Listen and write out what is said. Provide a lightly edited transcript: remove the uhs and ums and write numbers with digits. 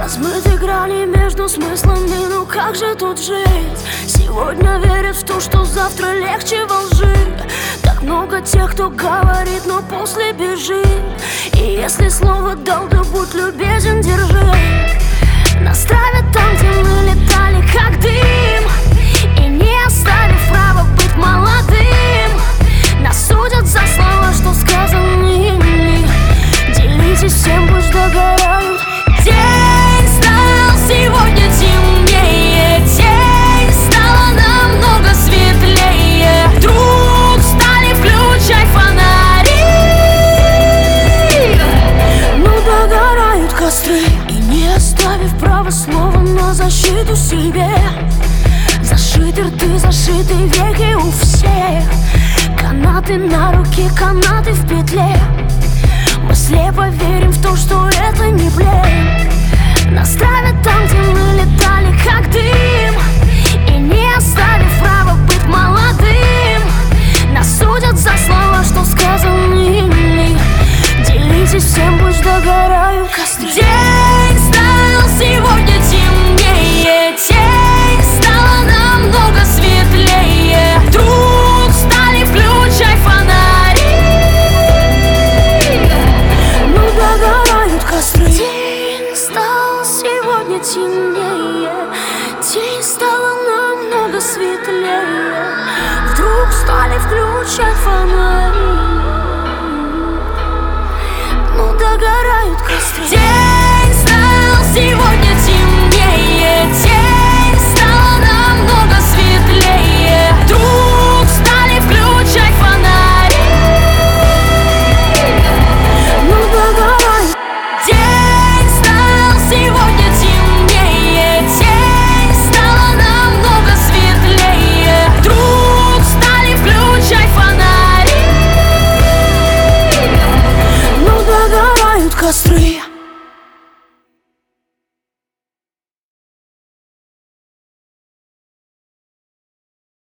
Размыты грани между смыслами, ну как же тут жить? Сегодня верят в то, что завтра легче во лжи. Так много тех, кто говорит, но после бежит. И если слово дал, то будь любезен, держи. Нас травят там, где мы летали, как дым, и не оставив права быть молодым. Нас судят за слова, что сказаны ими. Делитесь всем, пусть догорают. День стал сегодня темнее, тень стала намного светлее. Вдруг стали включать фонари. Ну догорают костры, и не оставив права слова на защиту себе. Зашиты рты, зашиты веки у всех. Канаты на руке, канаты в петле. Мы слепо верим в то, что это не плен. Нас травят там, где мы летали, как дым, и не оставив права быть молодым. Нас судят за слова, что сказаны ими. Делитесь всем, пусть догорают костры. День стал сегодня темнее, тень стала намного светлее. Вдруг стали включать фонари. Ну догорают костры. День стал сегодня темнее, тень стала намного светлее. Вдруг стали включать фонари. Ну догорают костры. День стал сегодня темнее, тень стала намного светлее. Вдруг стали включать фонари. Ну догорают. День стал сегодня темнее, тень стала намного светлее. Вдруг стали включать фонари. Ну догорают костры.